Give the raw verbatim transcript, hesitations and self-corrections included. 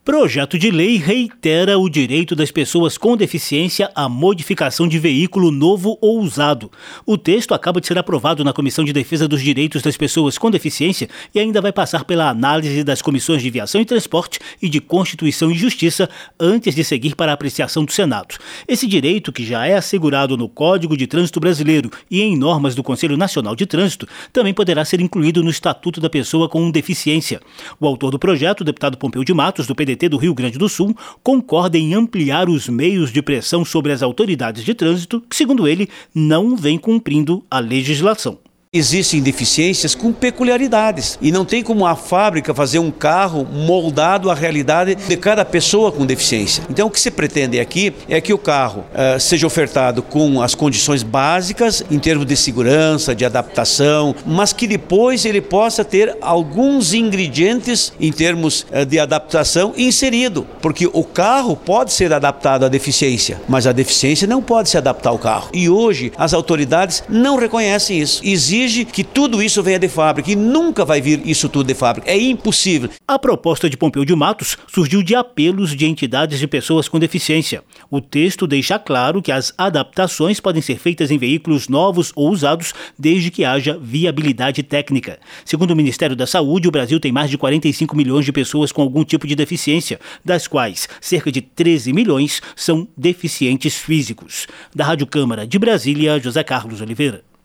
Projeto de lei reitera o direito das pessoas com deficiência à modificação de veículo novo ou usado. O texto acaba de ser aprovado na Comissão de Defesa dos Direitos das Pessoas com Deficiência e ainda vai passar pela análise das Comissões de Viação e Transporte e de Constituição e Justiça antes de seguir para a apreciação do Senado. Esse direito, que já é assegurado no Código de Trânsito Brasileiro e em normas do Conselho Nacional de Trânsito, também poderá ser incluído no Estatuto da Pessoa com Deficiência. O autor do projeto, o deputado Pompeu de Matos, do P D T do Rio Grande do Sul, concorda em ampliar os meios de pressão sobre as autoridades de trânsito, que, segundo ele, não vem cumprindo a legislação. Existem deficiências com peculiaridades e não tem como a fábrica fazer um carro moldado à realidade de cada pessoa com deficiência. Então o que se pretende aqui é que o carro uh, seja ofertado com as condições básicas em termos de segurança, de adaptação, mas que depois ele possa ter alguns ingredientes em termos uh, de adaptação inserido, porque o carro pode ser adaptado à deficiência, mas a deficiência não pode se adaptar ao carro. E hoje as autoridades não reconhecem isso. Existe que tudo isso venha de fábrica e nunca vai vir isso tudo de fábrica. É impossível. A proposta de Pompeu de Matos surgiu de apelos de entidades de pessoas com deficiência. O texto deixa claro que as adaptações podem ser feitas em veículos novos ou usados desde que haja viabilidade técnica. Segundo o Ministério da Saúde, o Brasil tem mais de quarenta e cinco milhões de pessoas com algum tipo de deficiência, das quais cerca de treze milhões são deficientes físicos. Da Rádio Câmara de Brasília, José Carlos Oliveira.